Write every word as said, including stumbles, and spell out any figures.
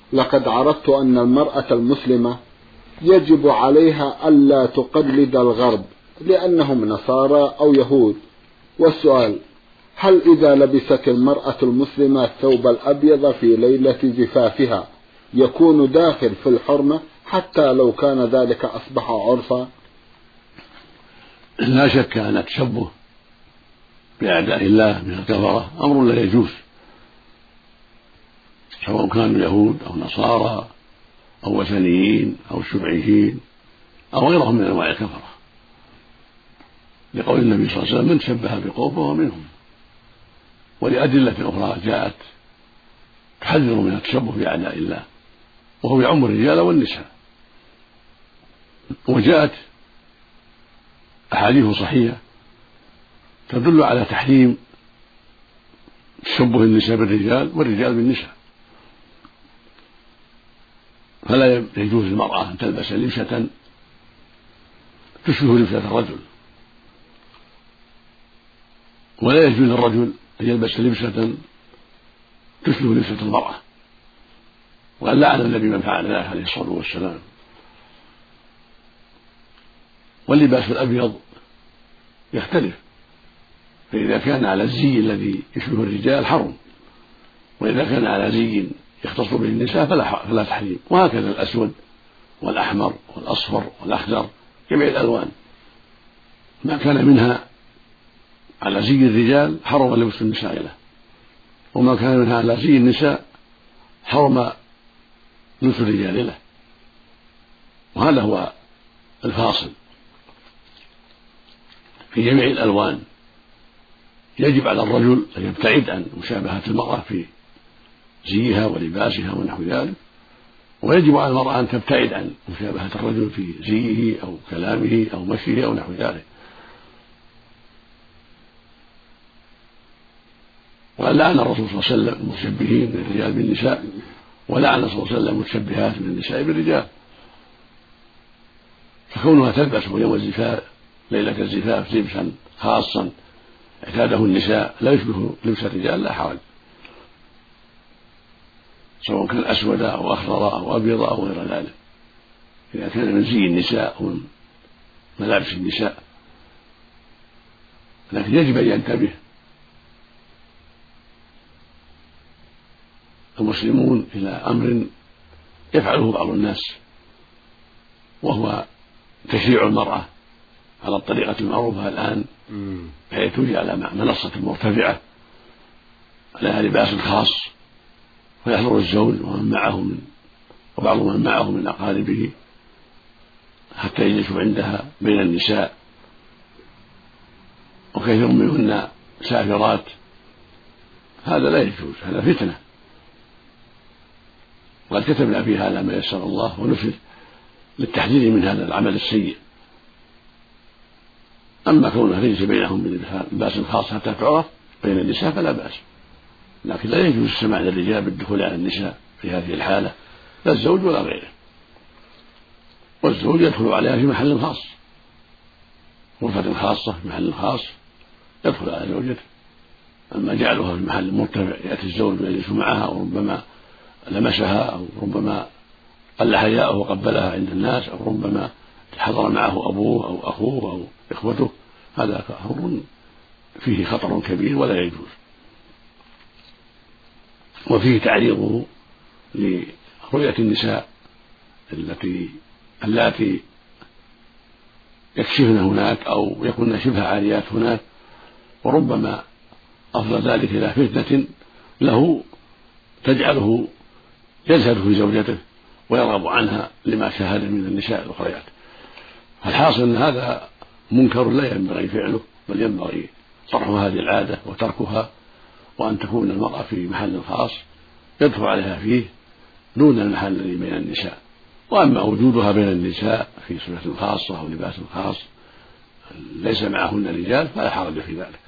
لقد عرفت أن المرأة المسلمة يجب عليها ألا تقلد الغرب لأنهم نصارى أو يهود. والسؤال: هل إذا لبست المرأة المسلمة الثوب الأبيض في ليلة زفافها يكون داخل في الحرمة حتى لو كان ذلك أصبح عرفا؟ لا شك أن التشبه بأعداء الله من الكفرة أمر لا يجوز، سواء كانوا يهود أو نصارى أو وثنيين أو شيوعيين أو غيرهم من أنواع الكفرة، لقول النبي صلى الله عليه وسلم: من تشبه بقوم فهو منهم. ولأدلة أخرى جاءت تحذر من التشبه بأعداء الله، وهو يعم الرجال والنساء. وجاءت أحاديث صحيحة تدل على تحريم تشبه النساء بالرجال والرجال بالنساء، فلا يجوز للمرأة أن تلبس لبسة تشبه لبسة الرجل، ولا يجوز للرجل أن يلبس لبسة تشبه لبسة المرأة. وقال لعن النبي من فعل ذلك عليه الصلاة والسلام. واللباس الأبيض يختلف، فإذا كان على الزي الذي يشبه الرجال حرم، وإذا كان على زي يختص به النساء فلا, فلا تحريم. وهكذا الأسود والأحمر والأصفر والأخضر، جميع الألوان ما كان منها على زي الرجال حرم لبس النساء له، وما كان منها على زي النساء حرم لبس الرجال له. وهذا هو الفاصل في جميع الألوان. يجب على الرجل أن يبتعد عن مشابهة المرأة في زيها ولباسها ونحو ذلك، ويجب على المرأة أن تبتعد عن مشابهة الرجل في زيه أو كلامه أو مشيه أو نحو ذلك. وقال لعن الرسول صلى الله عليه وسلم المتشبهين من الرجال بالنساء، ولعن صلى الله عليه وسلم المتشبهات من النساء بالرجال. فكونها تلبس يوم الزفاف ليلة الزفاف لبسا خاصا اعتاده النساء لا يشبه لبس الرجال لا حرج، سواء كان أسود أو أخضر أو أبيض أو غير ذلك، إذا كان من زي النساء أو من ملابس النساء. لكن يجب أن ينتبه المسلمون إلى أمر يفعله بعض الناس، وهو تشريع المرأة على الطريقة المعروفة الآن، بحيث توجد على منصة مرتفعة لها لباس خاص، ويحضر الزوج ومن معه من وبعض من معه من أقاربه حتى يجلسوا عندها بين النساء، وكثير منهن سافرات. هذا لا يجوز، هذا فتنة، وقد كتبنا في هذا ما يسر الله ونفذ للتحذير من هذا العمل السيء. أما كونها ليس بينهم بلباس خاص حتى تعرف بين النساء فلا بأس، لكن لا يجوز السماع للرجال بالدخول على النساء في هذه الحالة، لا الزوج ولا غيره. والزوج يدخل عليها في محل خاص، غرفة خاصة في محل خاص يدخل على زوجته. أما جعلها في محل مرتفع يأتي الزوج ويجلس معها، وربما لمسها أو ربما قل حياءه وقبلها عند الناس، أو ربما حضر معه أبوه أو أخوه أو إخوته، هذا أمر فيه خطر كبير ولا يجوز. وفيه تعريضه لرؤية النساء التي اللاتي يكشفن هناك أو يكون شبه عاريات هناك، وربما أفضل ذلك إلى فتنة له تجعله يزهد في زوجته ويرغب عنها لما شاهد من النساء الأخريات. فالحاصل أن هذا منكر لا ينبغي فعله، بل ينبغي طرح هذه العادة وتركها، وأن تكون المرأة في محل خاص يدخل عليها فيه دون المحل الذي بين النساء. وأما وجودها بين النساء في صفة خاصة أو لباس خاص ليس معهن رجال فلا حرج في ذلك.